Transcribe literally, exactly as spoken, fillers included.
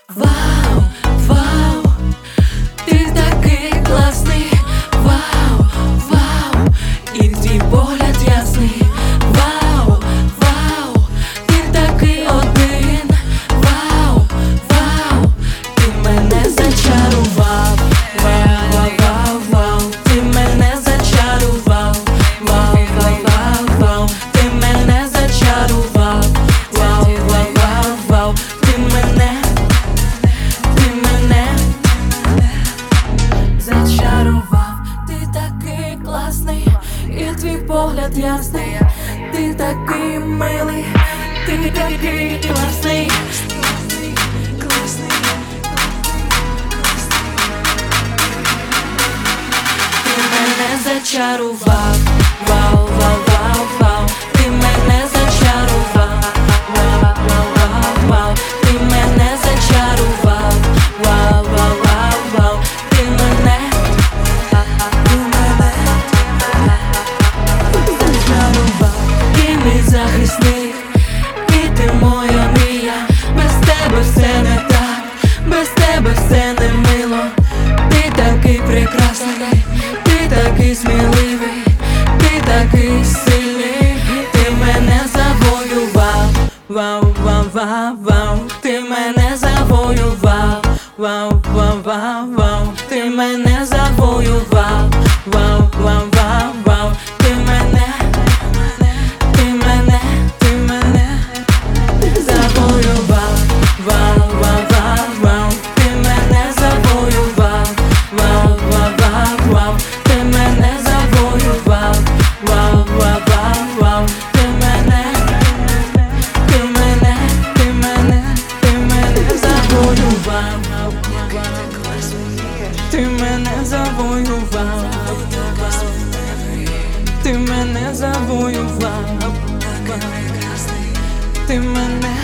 Вау, вау, ти такий класний, вау, вау, і твій погляд ясний, вау, вау, ти такий один, вау, вау, ти мене зачарував, вау, вау, вау, вау, ти мене зачарував, вау, вау, вау, вау, ти мене зачарував, вау, вау, вау, вау, ти мене зачарував, ти такий класний, і твій погляд ясний, ти такий милий, ти такий класний, класний, ти мене зачарував, вау, вау, вау, вау, ти мене зачарував, вау, вау, вау, вау, ти мене зачарував, вау, вау, вау, вау, ти мене захисник, і ти моя мрія, без тебе все не так, без тебе все не мило, ти такий прекрасний, ти такий сміливий, ти такий сильний, ти мене завоював, вау, вау, вау, вау, ти мене завоював, вау, вау, вау, вау, ти мене завоював, вау, вау, вау, вау, ти мене Ти мене завоював, ти мене завоював, ти мене